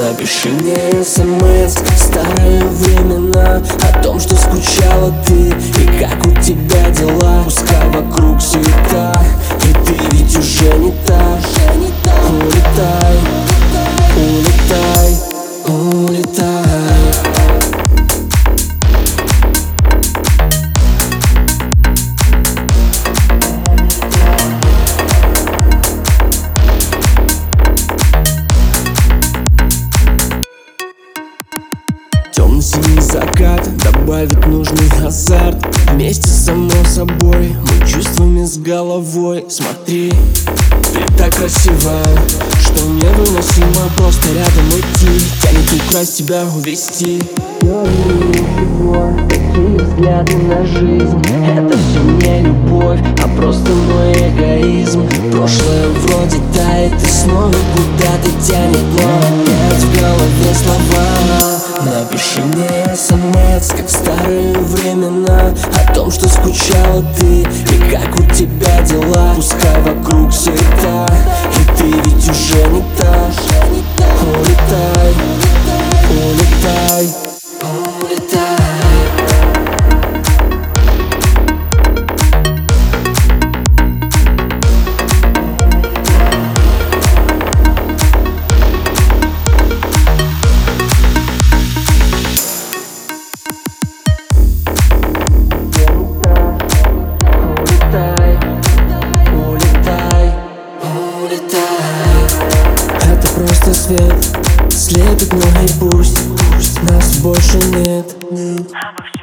Напиши мне смс, как в старые времена, о том, что скучала ты и как у тебя дела. Пускай вокруг суета, и ты ведь уже не та. Улетай, улетай, улетай. Темно-синий закат добавит нужный азарт. Вместе само собой мы чувствами с головой. Смотри, ты так красива, что невыносимо просто рядом идти. Тянет украсть тебя, увести. Я верю всего, такие взгляды на жизнь. Это все не любовь, а просто мой эгоизм. Прошлое вроде тает и снова куда-то тянет, но нет в голове слова. Напиши мне смс, как в старые времена, о том, что скучала ты и как у тебя дела. Пускай вокруг суета, и ты ведь уже не та. Улетай, улетай, улетай. Это просто свет слепит, но и пусть нас больше нет.